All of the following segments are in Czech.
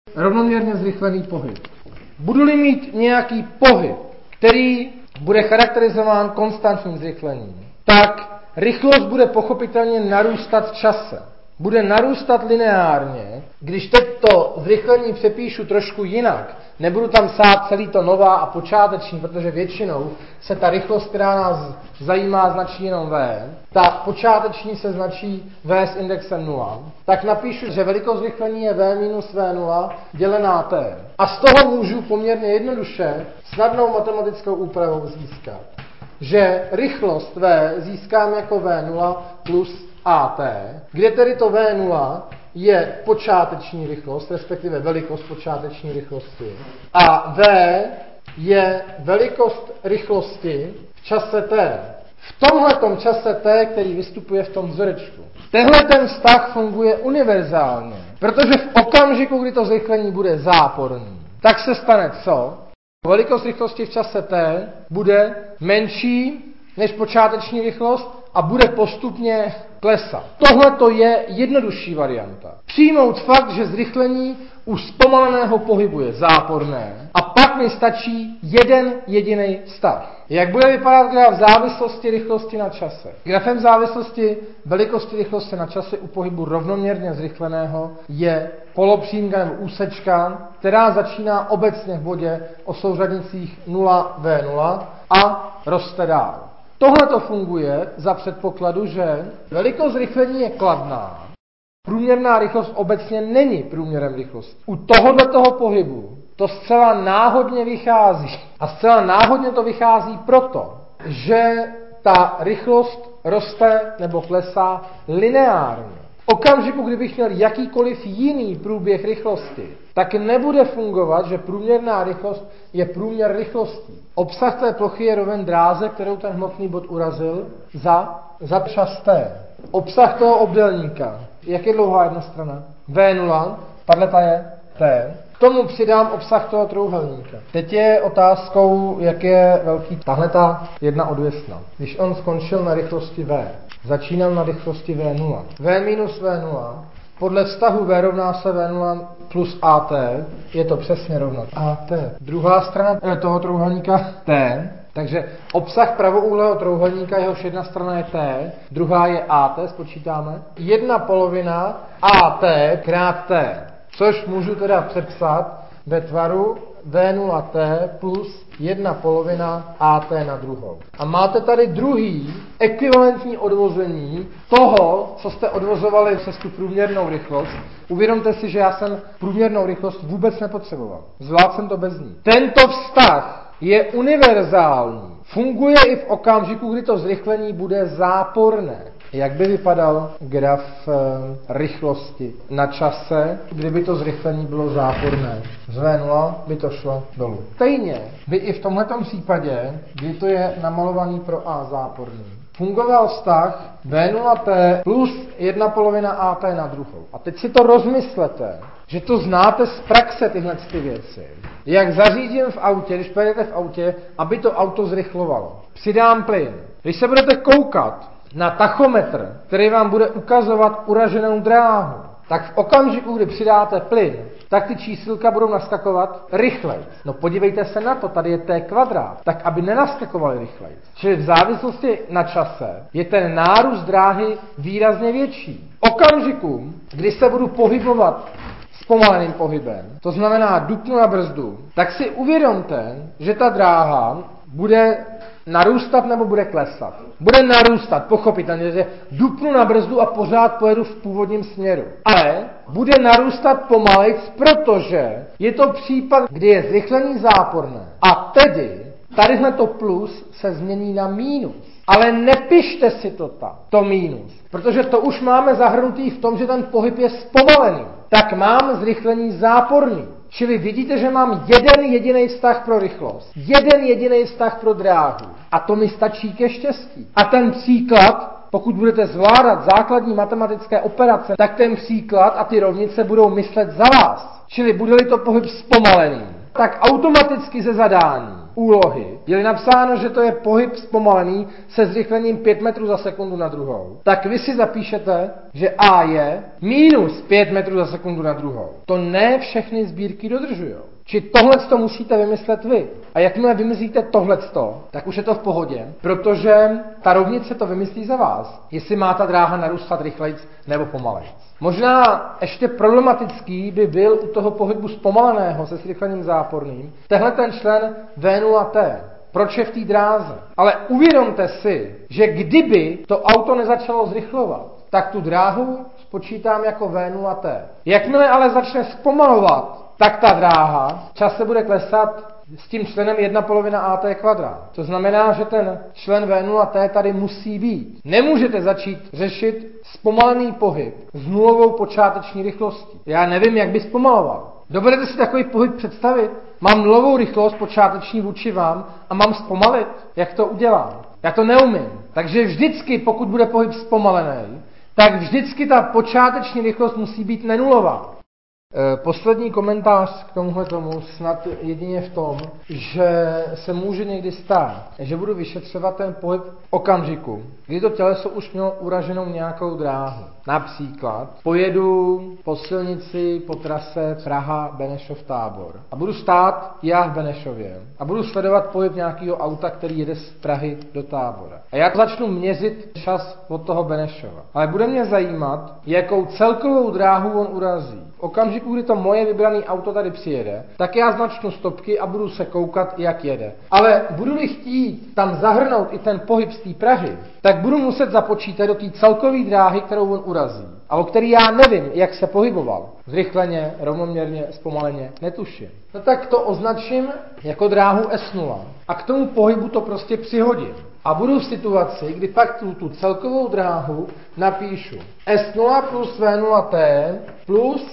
rovnoměrně zrychlený pohyb. Budu-li mít nějaký pohyb, který bude charakterizován konstantním zrychlením, tak rychlost bude pochopitelně narůstat v čase. Bude narůstat lineárně, když teď to zrychlení přepíšu trošku jinak, nebudu tam sát celý to nová a počáteční, protože většinou se ta rychlost, která nás zajímá, značí jenom v, ta počáteční se značí v s indexem 0, tak napíšu, že velikost zrychlení je v minus v0 dělená t. A z toho můžu poměrně jednoduše snadnou matematickou úpravou získat, že rychlost v získám jako v0 plus at, kde tedy to v0 je počáteční rychlost, respektive velikost počáteční rychlosti. A v je velikost rychlosti v čase t. V tomhletom čase t, který vystupuje v tom vzorečku. Tenhle ten vztah funguje univerzálně, protože v okamžiku, kdy to zrychlení bude záporný, tak se stane co? Velikost rychlosti v čase t bude menší než počáteční rychlost a bude postupně klesat. Tohle to je jednodušší varianta. Přijmout fakt, že zrychlení u zpomaleného pohybu je záporné a pak mi stačí jeden jediný vztah. Jak bude vypadat graf závislosti rychlosti na čase? Grafem závislosti velikosti rychlosti na čase u pohybu rovnoměrně zrychleného je polopřímka nebo úsečka, která začíná obecně v bodě o souřadnicích 0v0 a roste dál. Tohle to funguje za předpokladu, že velikost zrychlení je kladná. Průměrná rychlost obecně není průměrem rychlosti. U tohoto pohybu to zcela náhodně vychází. A zcela náhodně to vychází proto, že ta rychlost roste nebo klesá lineárně. V okamžiku, kdybych měl jakýkoliv jiný průběh rychlosti, tak nebude fungovat, že průměrná rychlost je průměr rychlostí. Obsah té plochy je roven dráze, kterou ten hmotný bod urazil za čas t. Obsah toho obdélníka. Jak je dlouhá jedna strana? V0, tato je t. K tomu přidám obsah toho trojúhelníka. Teď je otázkou, jak je velký tahleta jedna odvěsna. Když on skončil na rychlosti v, začínal na rychlosti v0. V minus v0, podle vztahu v rovná se v0 plus at, je to přesně rovno at. Druhá strana toho trojúhelníka t, takže obsah pravoúhlého trojúhelníka, jehož jedna strana je t, druhá je at, spočítáme. 1/2 at krát t, což můžu teda přepsat ve tvaru v0t plus 1/2 at na druhou. A máte tady druhý ekvivalentní odvození toho, co jste odvozovali přes tu průměrnou rychlost. Uvědomte si, že já jsem průměrnou rychlost vůbec nepotřeboval. Zvládl jsem to bez ní. Tento vztah je univerzální. Funguje i v okamžiku, kdy to zrychlení bude záporné. Jak by vypadal graf rychlosti na čase, kdyby to zrychlení bylo záporné? Z V0 by to šlo dolů. Stejně by i v tomhletom případě, kdy to je namalovaný pro A záporný, fungoval vztah V0t plus 1/2 at na druhou. A teď si to rozmyslete, že to znáte z praxe tyhle ty věci. Jak zařídím v autě, když pojedete v autě, aby to auto zrychlovalo. Přidám plyn. Když se budete koukat na tachometr, který vám bude ukazovat uraženou dráhu, tak v okamžiku, kdy přidáte plyn, tak ty čísilka budou naskakovat rychleji. No podívejte se na to, tady je t kvadrát, tak aby nenaskakovaly rychleji. Čili v závislosti na čase je ten nárůst dráhy výrazně větší. V okamžiku, kdy se budu pohybovat zpomaleným pohybem, to znamená dupnu na brzdu, tak si uvědomte, že ta dráha bude narůstat nebo bude klesat. Bude narůstat, pochopitelně, že dupnu na brzdu a pořád pojedu v původním směru. Ale bude narůstat pomalejc, protože je to případ, kdy je zrychlení záporné. A tedy tadyhle to plus se změní na mínus. Ale nepište si to mínus, protože to už máme zahrnutý v tom, že ten pohyb je zpomalený. Tak mám zrychlení záporný. Čili vidíte, že mám jeden jediný vztah pro rychlost, jeden jediný vztah pro dráhu. A to mi stačí ke štěstí. A ten příklad, pokud budete zvládat základní matematické operace, tak ten příklad a ty rovnice budou myslet za vás. Čili bude-li to pohyb zpomalený, tak automaticky ze zadání úlohy je napsáno, že to je pohyb zpomalený se zrychlením 5 metrů za sekundu na druhou, tak vy si zapíšete, že A je minus 5 metrů za sekundu na druhou. To ne všechny sbírky dodržujou. Či tohleto musíte vymyslet vy. A jakmile vymyslíte tohleto, tak už je to v pohodě, protože ta rovnice to vymyslí za vás, jestli má ta dráha narůstat rychlejc nebo pomalejc. Možná ještě problematický by byl u toho pohybu zpomaleného se zrychlením záporným tenhle ten člen V0T. Proč je v té dráze? Ale uvědomte si, že kdyby to auto nezačalo zrychlovat, tak tu dráhu spočítám jako V0T. Jakmile ale začne zpomalovat, tak ta dráha v čase bude klesat s tím členem 1/2 AT kvadrát. To znamená, že ten člen V0T tady musí být. Nemůžete začít řešit zpomalený pohyb s nulovou počáteční rychlostí. Já nevím, jak by zpomaloval. Dovedete si takový pohyb představit? Mám nulovou rychlost počáteční vůči vám a mám zpomalit? Jak to udělám? Já to neumím. Takže vždycky, pokud bude pohyb zpomalený, tak vždycky ta počáteční rychlost musí být nenulová. Poslední komentář k tomuhle tomu snad jedině v tom, že se může někdy stát, že budu vyšetřovat ten pohyb v okamžiku, kdy to těleso už mělo uraženou nějakou dráhu. Například pojedu po silnici po trase Praha-Benešov-Tábor a budu stát já v Benešově a budu sledovat pohyb nějakého auta, který jede z Prahy do Tábora. A já začnu měřit čas od toho Benešova. Ale bude mě zajímat, jakou celkovou dráhu on urazí. V okamžiku, kdy to moje vybrané auto tady přijede, tak já značnu stopky a budu se koukat, jak jede. Ale budu-li chtít tam zahrnout i ten pohyb z té Prahy, tak budu muset započítat do té celkové dráhy, kterou on urazí. A o který já nevím, jak se pohyboval. Zrychleně, rovnoměrně, zpomaleně, netuším. No tak to označím jako dráhu S0. A k tomu pohybu to prostě přihodím. A budu v situaci, kdy pak tu celkovou dráhu napíšu S0 plus V0T plus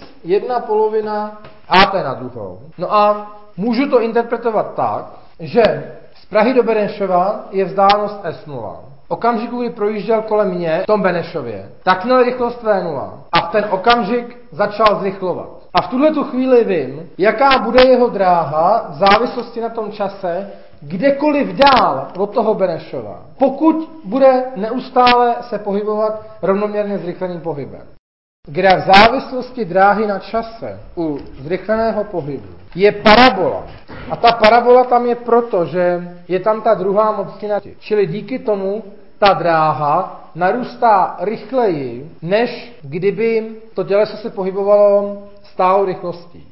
1/2 AT na druhou. No a můžu to interpretovat tak, že z Prahy do Benešova je vzdálenost S0. Okamžiku, kdy projížděl kolem mě v tom Benešově, tak měl rychlost V0 a v ten okamžik začal zrychlovat. A v tuhletu chvíli vím, jaká bude jeho dráha v závislosti na tom čase, kdekoliv dál od toho Benešova, pokud bude neustále se pohybovat rovnoměrně zrychleným pohybem. Kde v závislosti dráhy na čase u zrychleného pohybu je parabola. A ta parabola tam je proto, že je tam ta druhá mocnina. Čili díky tomu ta dráha narůstá rychleji, než kdyby to těleso se pohybovalo stálou rychlostí.